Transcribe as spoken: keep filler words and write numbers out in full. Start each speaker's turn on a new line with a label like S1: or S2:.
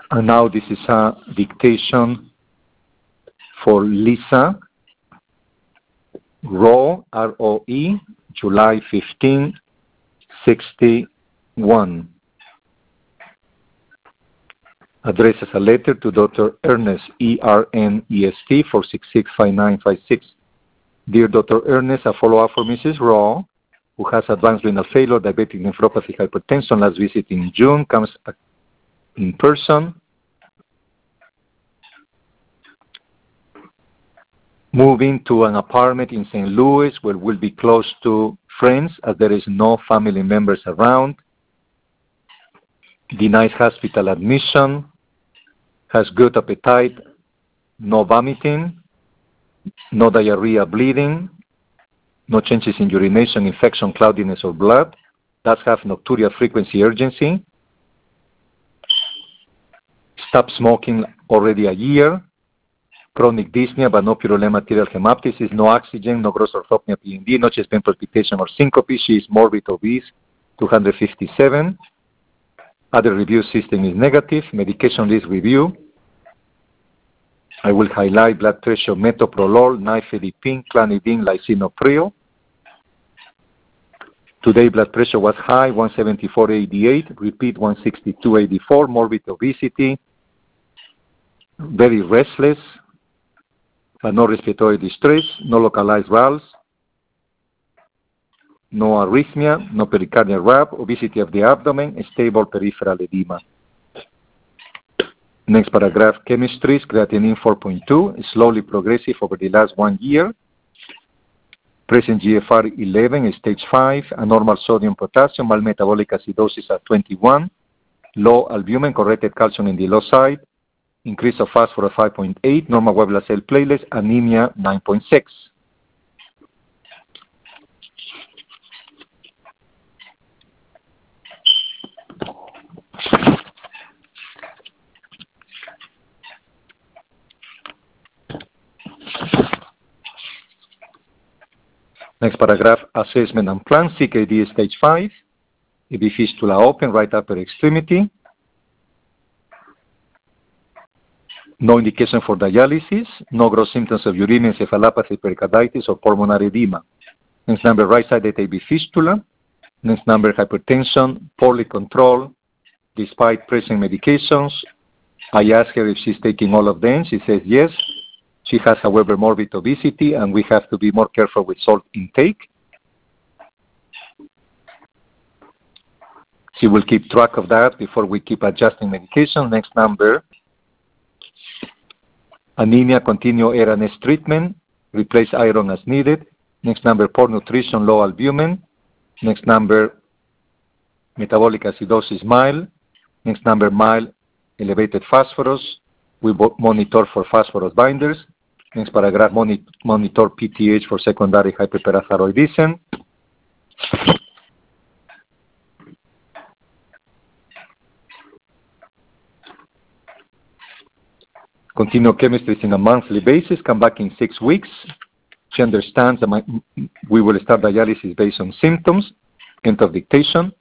S1: And now this is a dictation for Lisa. Roe, R O E, July fifteenth, sixty-one. Address as a letter to Doctor Ernest, E R N E S T, four six six, five nine five six. Dear Doctor Ernest, a follow-up for Missus Rowe, who has advanced renal failure, diabetic nephropathy, hypertension. Last visit in June, comes in person. Moving to an apartment in Saint Louis where we'll be close to friends as there is no family members around. Denies hospital admission. Has good appetite. No vomiting. No diarrhea, bleeding. No changes in urination, infection, cloudiness, or blood. Does have nocturia frequency urgency. Stopped smoking already a year. Chronic dyspnea, but no purulent material hemoptysis, no oxygen, no gross orthopnea, P N D, no chest pain palpitation or syncope. She is morbid obese, two hundred fifty-seven. Other review system is negative. Medication list review. I will highlight blood pressure, metoprolol, nifedipine, clonidine, lisinopril. Today blood pressure was high, one seventy-four eighty-eight. Repeat, one sixty-two eighty-four. Morbid obesity. Very restless, but no respiratory distress, no localized valves, no arrhythmia, no pericardial rap, obesity of the abdomen, stable peripheral edema. Next paragraph, chemistry, creatinine four point two, slowly progressive over the last one year. Present G F R eleven, stage five, abnormal sodium potassium, mild metabolic acidosis at twenty-one, low albumin, corrected calcium in the low side, increase of phosphorus five point eight, normal white blood cell platelets, anemia nine point six. Next paragraph, assessment and plan, C K D stage five, A V fistula open, right upper extremity. No indication for dialysis, no gross symptoms of uremia, encephalopathy, pericarditis, or pulmonary edema. Next number, right-sided A V fistula. Next number, hypertension, poorly controlled, despite present medications. I asked her if she's taking all of them. She says yes. She has, however, morbid obesity, and we have to be more careful with salt intake. She will keep track of that before we keep adjusting medication. Next number, anemia, continue A R N S treatment, replace iron as needed. Next number, poor nutrition, low albumin. Next number, metabolic acidosis mild. Next number, mild, elevated phosphorus. We monitor for phosphorus binders. Next paragraph, moni monitor P T H for secondary hyperparathyroidism. Continue chemistry on a monthly basis. Come back in six weeks. She understands that my, we will start dialysis based on symptoms. End of dictation.